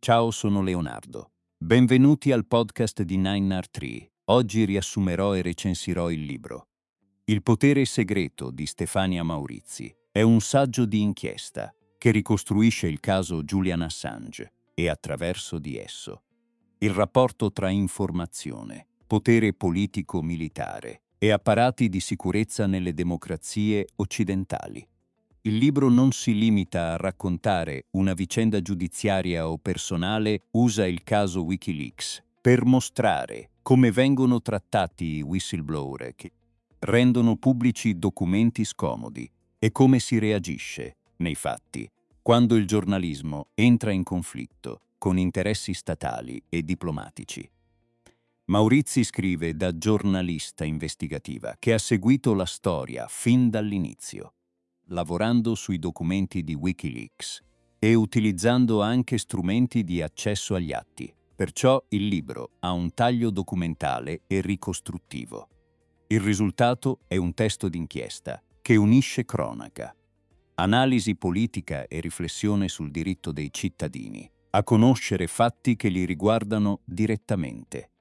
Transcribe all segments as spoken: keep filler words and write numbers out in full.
Ciao, sono Leonardo. Benvenuti al podcast di Nine R Tree. Oggi riassumerò e recensirò il libro Il potere segreto di Stefania Maurizi. È un saggio di inchiesta che ricostruisce il caso Julian Assange e, attraverso di esso, il rapporto tra informazione, potere politico-militare e apparati di sicurezza nelle democrazie occidentali. Il libro non si limita a raccontare una vicenda giudiziaria o personale, usa il caso Wikileaks per mostrare come vengono trattati i whistleblower che rendono pubblici documenti scomodi e come si reagisce, nei fatti, quando il giornalismo entra in conflitto con interessi statali e diplomatici. Maurizi scrive da giornalista investigativa che ha seguito la storia fin dall'inizio, lavorando sui documenti di Wikileaks e utilizzando anche strumenti di accesso agli atti. Perciò il libro ha un taglio documentale e ricostruttivo. Il risultato è un testo d'inchiesta che unisce cronaca, analisi politica e riflessione sul diritto dei cittadini a conoscere fatti che li riguardano direttamente.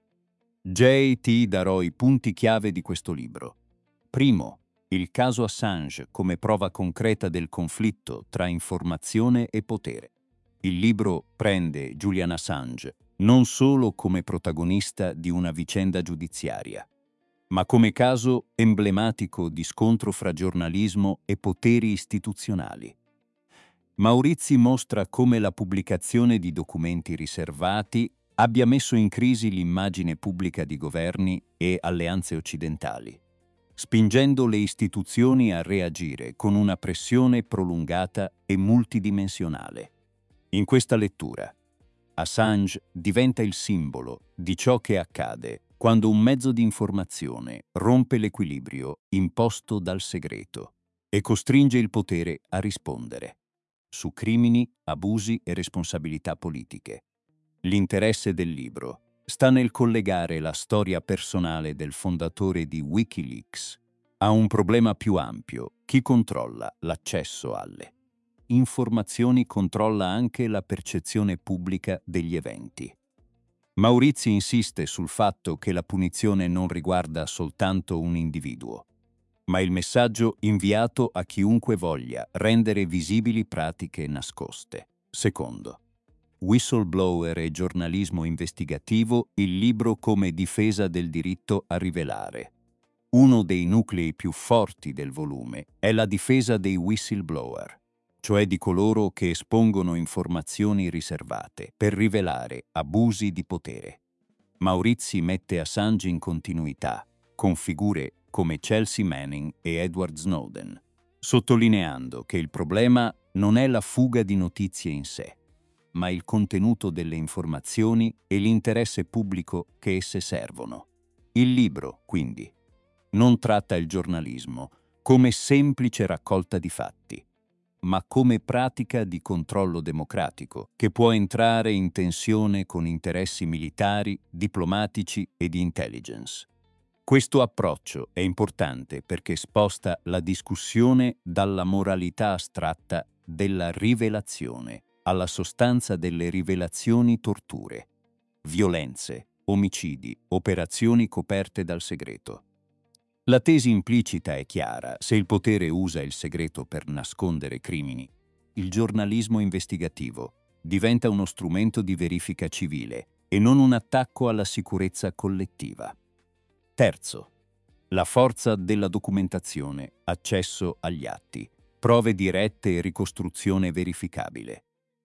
J. T. darò i punti chiave di questo libro. Primo, il caso Assange come prova concreta del conflitto tra informazione e potere. Il libro prende Julian Assange non solo come protagonista di una vicenda giudiziaria, ma come caso emblematico di scontro fra giornalismo e poteri istituzionali. Maurizi mostra come la pubblicazione di documenti riservati abbia messo in crisi l'immagine pubblica di governi e alleanze occidentali, spingendo le istituzioni a reagire con una pressione prolungata e multidimensionale. In questa lettura, Assange diventa il simbolo di ciò che accade quando un mezzo di informazione rompe l'equilibrio imposto dal segreto e costringe il potere a rispondere su crimini, abusi e responsabilità politiche. L'interesse del libro sta nel collegare la storia personale del fondatore di Wikileaks a un problema più ampio: chi controlla l'accesso alle informazioni controlla anche la percezione pubblica degli eventi. Maurizi insiste sul fatto che la punizione non riguarda soltanto un individuo, ma il messaggio inviato a chiunque voglia rendere visibili pratiche nascoste. Secondo, Whistleblower e giornalismo investigativo, il libro come difesa del diritto a rivelare. Uno dei nuclei più forti del volume è la difesa dei whistleblower, cioè di coloro che espongono informazioni riservate per rivelare abusi di potere. Maurizi mette Assange in continuità con figure come Chelsea Manning e Edward Snowden, sottolineando che il problema non è la fuga di notizie in sé, ma il contenuto delle informazioni e l'interesse pubblico che esse servono. Il libro, quindi, non tratta il giornalismo come semplice raccolta di fatti, ma come pratica di controllo democratico che può entrare in tensione con interessi militari, diplomatici e di intelligence. Questo approccio è importante perché sposta la discussione dalla moralità astratta della rivelazione alla sostanza delle rivelazioni: torture, violenze, omicidi, operazioni coperte dal segreto. La tesi implicita è chiara: se il potere usa il segreto per nascondere crimini, il giornalismo investigativo diventa uno strumento di verifica civile e non un attacco alla sicurezza collettiva. Terzo, la forza della documentazione, accesso agli atti, prove dirette e ricostruzione verificabile.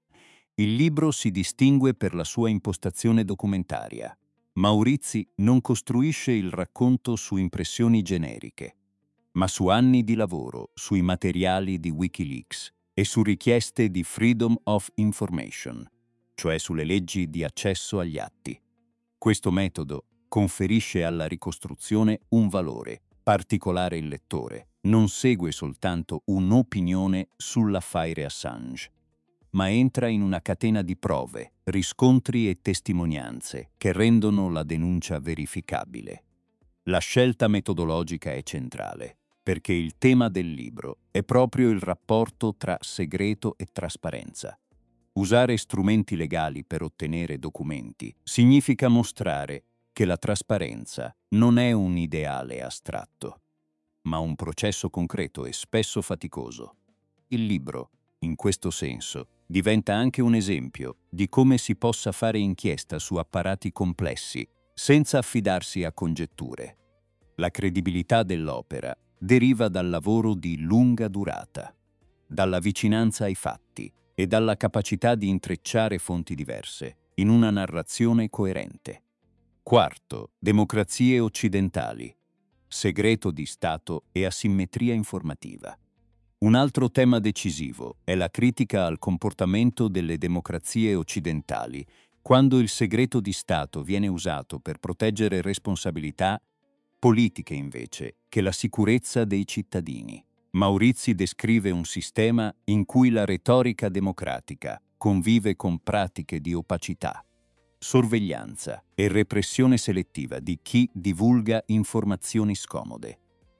Il libro si distingue per la sua impostazione documentaria. Maurizi non costruisce il racconto su impressioni generiche, ma su anni di lavoro, sui materiali di Wikileaks e su richieste di Freedom of Information, cioè sulle leggi di accesso agli atti. Questo metodo conferisce alla ricostruzione un valore particolare. Il lettore non segue soltanto un'opinione sull'affaire Assange, ma entra in una catena di prove, riscontri e testimonianze che rendono la denuncia verificabile. La scelta metodologica è centrale, perché il tema del libro è proprio il rapporto tra segreto e trasparenza. Usare strumenti legali per ottenere documenti significa mostrare che la trasparenza non è un ideale astratto, ma un processo concreto e spesso faticoso. Il libro, in questo senso, diventa anche un esempio di come si possa fare inchiesta su apparati complessi senza affidarsi a congetture. La credibilità dell'opera deriva dal lavoro di lunga durata, dalla vicinanza ai fatti e dalla capacità di intrecciare fonti diverse in una narrazione coerente. Quarto, democrazie occidentali, segreto di Stato e asimmetria informativa. Un altro tema decisivo è la critica al comportamento delle democrazie occidentali quando il segreto di Stato viene usato per proteggere responsabilità politiche invece che la sicurezza dei cittadini. Maurizi descrive un sistema in cui la retorica democratica convive con pratiche di opacità, sorveglianza e repressione selettiva di chi divulga informazioni scomode.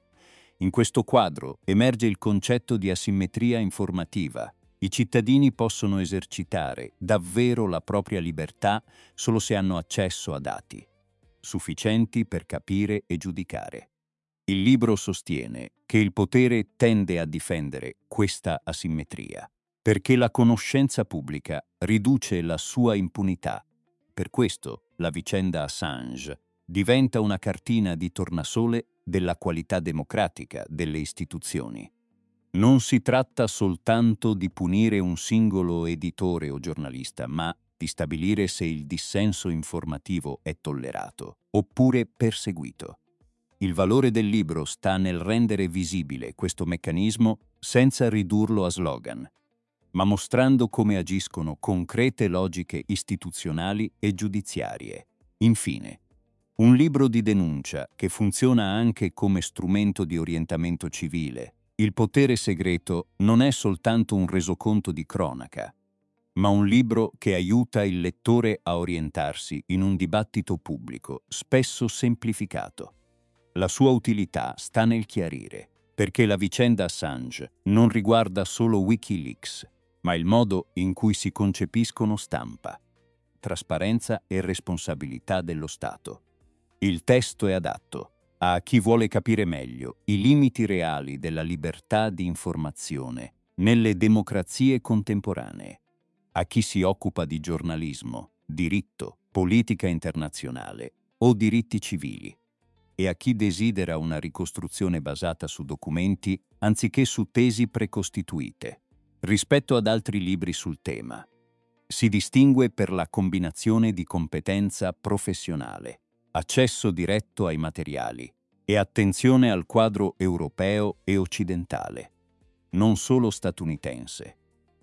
In questo quadro emerge il concetto di asimmetria informativa. I cittadini possono esercitare davvero la propria libertà solo se hanno accesso a dati sufficienti per capire e giudicare. Il libro sostiene che il potere tende a difendere questa asimmetria, perché la conoscenza pubblica riduce la sua impunità. Per questo la vicenda Assange diventa una cartina di tornasole della qualità democratica delle istituzioni. Non si tratta soltanto di punire un singolo editore o giornalista, ma di stabilire se il dissenso informativo è tollerato oppure perseguito. Il valore del libro sta nel rendere visibile questo meccanismo senza ridurlo a slogan, ma mostrando come agiscono concrete logiche istituzionali e giudiziarie. Infine, un libro di denuncia che funziona anche come strumento di orientamento civile. Il potere segreto non è soltanto un resoconto di cronaca, ma un libro che aiuta il lettore a orientarsi in un dibattito pubblico, spesso semplificato. La sua utilità sta nel chiarire, perché la vicenda Assange non riguarda solo Wikileaks, ma il modo in cui si concepiscono stampa, trasparenza e responsabilità dello Stato. Il testo è adatto a chi vuole capire meglio i limiti reali della libertà di informazione nelle democrazie contemporanee, a chi si occupa di giornalismo, diritto, politica internazionale o diritti civili, e a chi desidera una ricostruzione basata su documenti anziché su tesi precostituite. Rispetto ad altri libri sul tema, si distingue per la combinazione di competenza professionale, accesso diretto ai materiali e attenzione al quadro europeo e occidentale, non solo statunitense.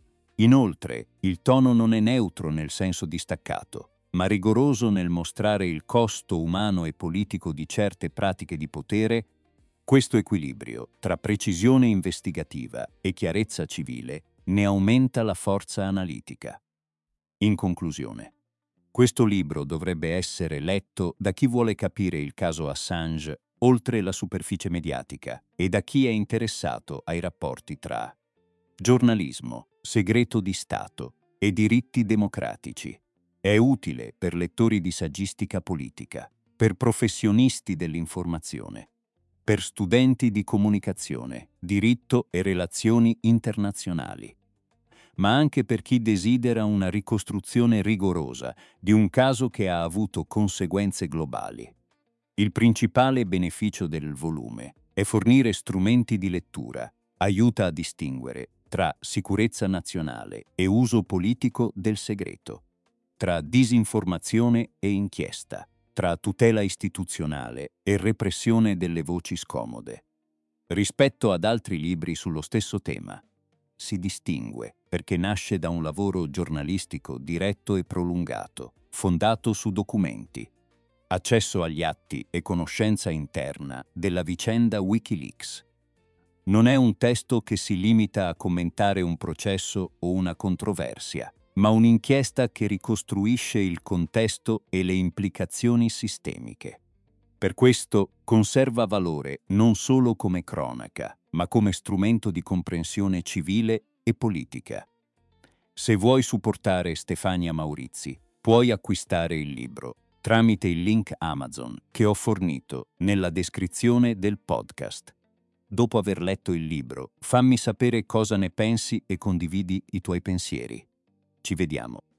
Inoltre, il tono non è neutro nel senso distaccato, ma rigoroso nel mostrare il costo umano e politico di certe pratiche di potere. Questo equilibrio tra precisione investigativa e chiarezza civile ne aumenta la forza analitica. In conclusione, questo libro dovrebbe essere letto da chi vuole capire il caso Assange oltre la superficie mediatica e da chi è interessato ai rapporti tra giornalismo, segreto di Stato e diritti democratici. È utile per lettori di saggistica politica, per professionisti dell'informazione, per studenti di comunicazione, diritto e relazioni internazionali, ma anche per chi desidera una ricostruzione rigorosa di un caso che ha avuto conseguenze globali. Il principale beneficio del volume è fornire strumenti di lettura, aiuta a distinguere tra sicurezza nazionale e uso politico del segreto, tra disinformazione e inchiesta, tra tutela istituzionale e repressione delle voci scomode. Rispetto ad altri libri sullo stesso tema, si distingue perché nasce da un lavoro giornalistico diretto e prolungato, fondato su documenti, accesso agli atti e conoscenza interna della vicenda Wikileaks. Non è un testo che si limita a commentare un processo o una controversia, ma un'inchiesta che ricostruisce il contesto e le implicazioni sistemiche. Per questo conserva valore non solo come cronaca, ma come strumento di comprensione civile e politica. Se vuoi supportare Stefania Maurizi, puoi acquistare il libro tramite il link Amazon che ho fornito nella descrizione del podcast. Dopo aver letto il libro, fammi sapere cosa ne pensi e condividi i tuoi pensieri. Ci vediamo.